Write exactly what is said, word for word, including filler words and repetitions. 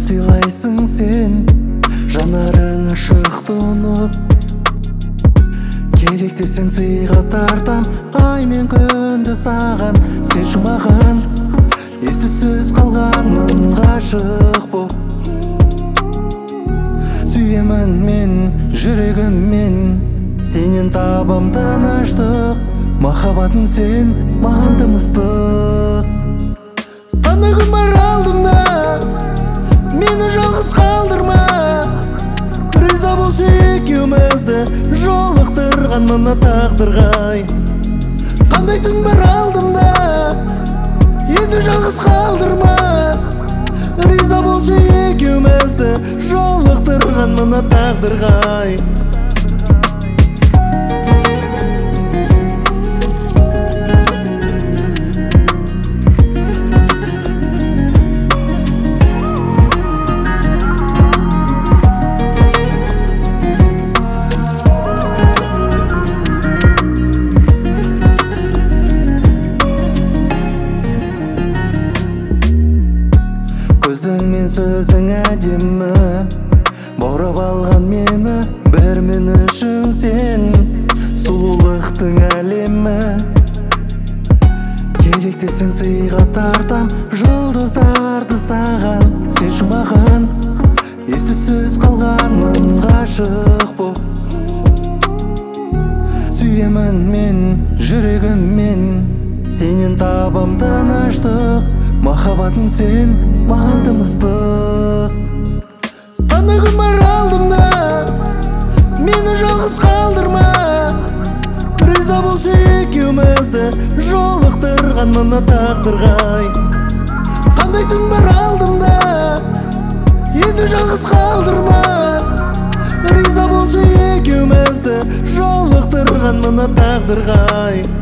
сыйлайсың сен, жанарың ашық тұнып. Керек десең сыйға тартам, ай мен күнді саған. Сен жұмаған, ессіз қалғанмын ғашық боп. Сүйемін мен жүрегіммен, сенен табам тыныштық. Махаббатың сен маған тымыстық. Қандай күн бар алдымда, мені жалғыз қалдырма. Риза болшы екеумізді жолықтырған мына тағдырға. Қандай түн бар алдымда, енді жалғыз қалдырма. Риза болшы екеумізді жолықтырған мына тағдырға. Көзің мен сөзің әдемі, баурап алған мені. Бір мен үшін сен сұлулықтың әлемі. Керек десең сыйға тартам, жұлдыздарды саған. Сен жұмаған, ессіз қалғанмын ғашық боп. Сүйемін мен жүрегіммен, сенен табам тыныштық. Махаббатың сен маған тымыстық. Қандай күн бар алдымда, мені жалғыз қалдырма. Риза болшы екеумізді жолықтырған мына тағдырға. Қандай түн бар алдымда, енді жалғыз қалдырма. Риза болшы екеумізді жолықтырған мына тағдырға.